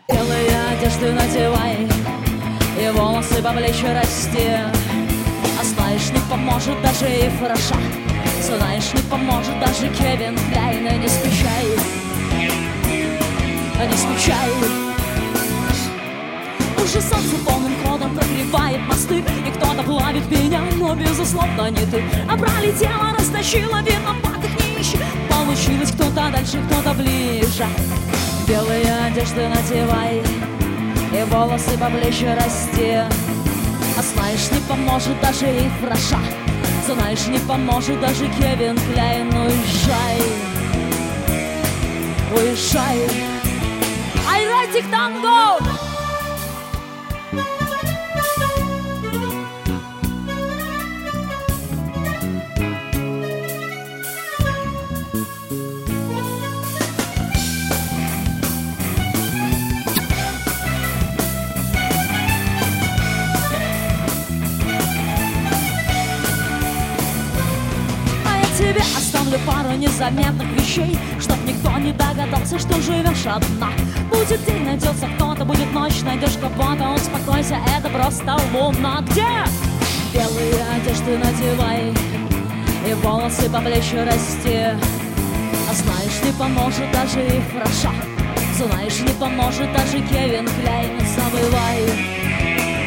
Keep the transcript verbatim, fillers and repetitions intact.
Белые одежды надевай и волосы по плечи расти. А знаешь, не поможет даже и Фраша. Знаешь, не поможет даже Кевин Клайн. И не скучай, не скучай. Уже солнце полным ходом прогревает мосты, и кто-то плавит меня, но безусловно не ты. А пролетела, растащила, виноватых не ищи. Получилось кто-то дальше, кто-то ближе. Белые одежды надевай и волосы по плечи расти. А знаешь, не поможет даже и Фраша. Знаешь, не поможет даже Кевин Клайн. Уезжай, уезжай. I write it tango. Тебе оставлю пару незаметных вещей, чтоб никто не догадался, что живешь одна. Будет день, найдется кто-то, будет ночь, найдешь кого-то. Успокойся, это просто луна. Где? Белые одежды надевай и волосы по плечи расти. А знаешь, не поможет даже и Фраша. Знаешь, не поможет даже Кевин Клайн. Не забывай.